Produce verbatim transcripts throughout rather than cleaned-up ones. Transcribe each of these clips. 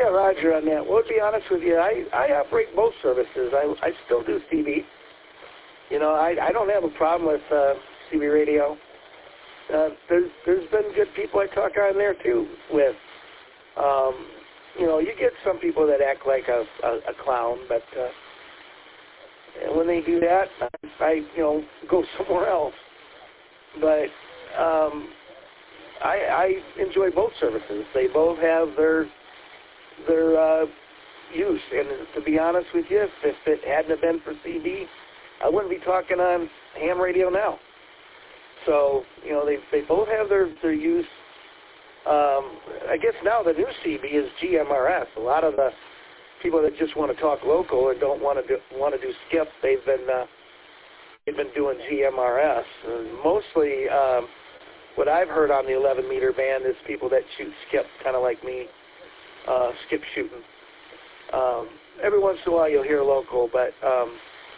got Roger on that. Well, to be honest with you, I, I operate both services. I, I still do C B. You know, I, I don't have a problem with uh, C B radio. Uh, there's there's been good people I talk on there too with. Um, you know, you get some people that act like a, a, a clown, but uh, when they do that, I, I you know go somewhere else. But um, I, I enjoy both services. They both have their their uh, use, and to be honest with you, if, if it hadn't have been for C B, I wouldn't be talking on ham radio now. So, you know, they they both have their, their use. Um, I guess now the new C B is G M R S. A lot of the people that just want to talk local and don't want to do, want to do skip, they've been uh, they've been doing G M R S. And mostly, um, what I've heard on the eleven meter band is people that shoot skip, kind of like me, uh, skip shooting. Um, every once in a while you'll hear local, but um,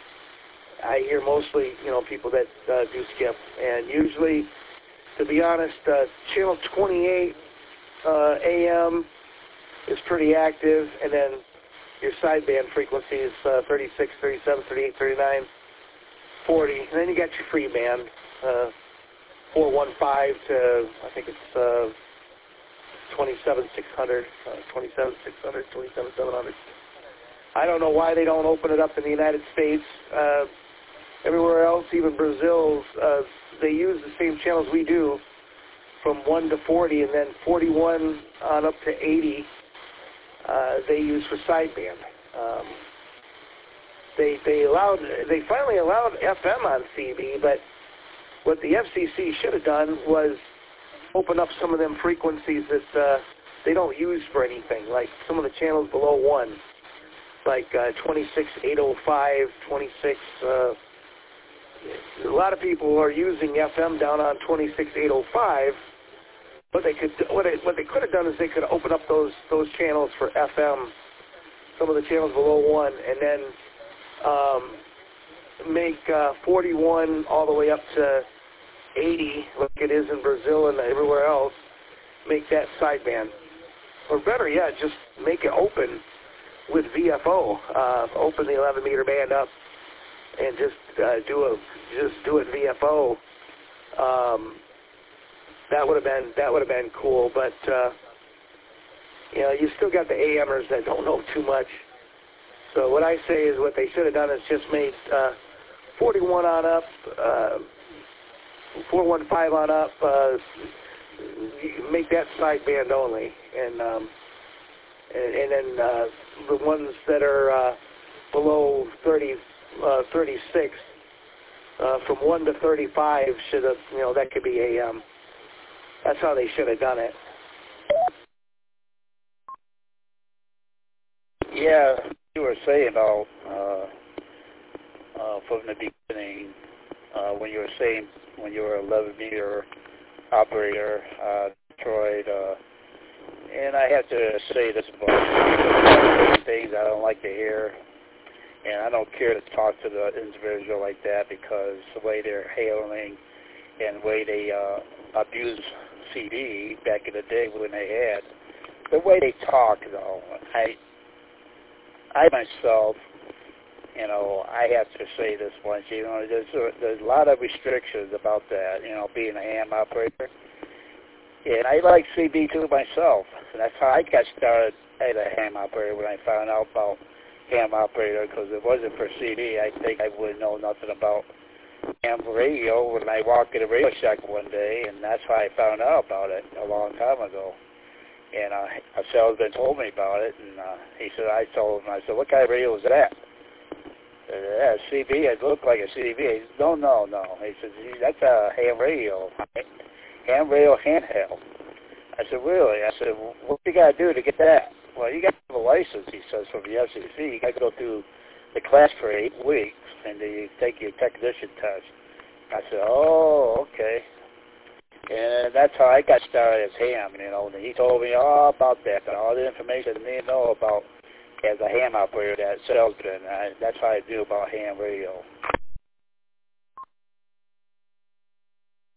I hear mostly, you know, people that uh, do skip. And usually, to be honest, uh, channel twenty-eight uh, A M is pretty active, and then your sideband frequency is uh, thirty-six, thirty-seven, thirty-eight, thirty-nine, forty, and then you got your free band, uh, four fifteen to, I think it's uh, twenty-seven six hundred, uh, twenty-seven six hundred, twenty-seven seven hundred. I don't know why they don't open it up in the United States. Uh, everywhere else, even Brazil, uh, they use the same channels we do, from one to forty, and then forty-one on up to eighty, uh, they use for sideband. Um, they they allowed they finally allowed F M on C B, but what the F C C should have done was open up some of them frequencies that uh, they don't use for anything, like some of the channels below one, like uh, twenty-six eight oh five, twenty-six. Uh, a lot of people are using F M down on twenty-six eight oh five. What they could what they, what they could have done is they could open up those those channels for F M, some of the channels below one, and then um, make uh, forty-one all the way up to eighty, like it is in Brazil and everywhere else. Make that sideband, or better yet, just make it open with V F O. Uh, open the eleven meter band up and just uh, do a just do it V F O. Um, that would have been that would have been cool, but uh, you know, you still got the AMers that don't know too much. So what I say is, what they should have done is just made uh, forty-one on up, uh, four fifteen on up. Uh, make that sideband only, and um, and, and then uh, the ones that are uh, below thirty, uh, thirty-six, uh, from one to thirty-five should have, you know, that could be A M. That's how they should have done it. Yeah, you were saying about uh, uh, from the beginning uh, when you were saying when you were eleven meter operator, uh, Detroit, uh, and I have to say this about things I don't like to hear, and I don't care to talk to the individual like that, because the way they're handling and the way they uh, abuse C D back in the day when they had, the way they talk, though, I, I myself, you know, I have to say this once, you know, there's a, there's a lot of restrictions about that, you know, being a ham operator. And I like C B too myself. And that's how I got started as a ham operator, when I found out about ham operator, because if it wasn't for C D, I think I would know nothing about ham radio when I walked in a Radio Shack one day, and that's how I found out about it a long time ago. And uh, a salesman told me about it, and uh, he said, I told him, I said, what kind of radio is that? Yeah, C B, it looked like a C B. He said, no, no, no. He said, that's a ham radio, ham radio handheld. I said, really? I said, well, what do you got to do to get that? Well, you got to have a license, he says, from the F C C. You got to go through the class for eight weeks, and then you take your technician test. I said, oh, okay. And that's how I got started as ham, you know. And he told me all about that, and all the information I need to know about as a ham operator, that salesman. I, that's how I do about ham radio.